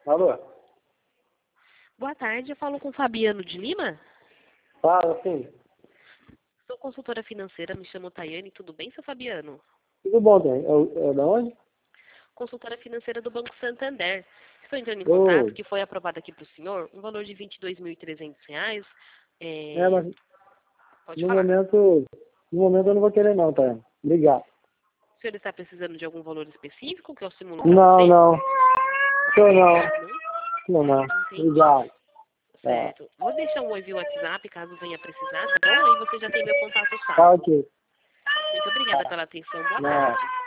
Alô? Boa tarde, eu falo com o Fabiano de Lima. Fala, sim. Sou consultora financeira, me chamo Tayane, tudo bem, seu Fabiano? Tudo bom, tem? É da onde? Consultora financeira do Banco Santander. Estou entrando em contato, Ô, que foi aprovado aqui para o senhor, um valor de R$ 22.300. mas Pode no falar. momento, no momento eu não vou querer não, tá? Obrigado. O senhor está precisando de algum valor específico que eu simulo para Não, você? não. Tô não. Não? Não, não. Entendi. Obrigado. Tá. Certo. Vou deixar um oi via WhatsApp, caso venha precisar, tá bom? Aí você já tem meu contato Tá salvo. ok. Muito obrigada pela atenção. Boa Não. tarde.